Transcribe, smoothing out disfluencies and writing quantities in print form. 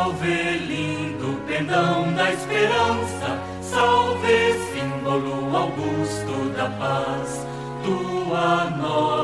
Salve, lindo pendão da esperança, salve, símbolo augusto da paz, tua nova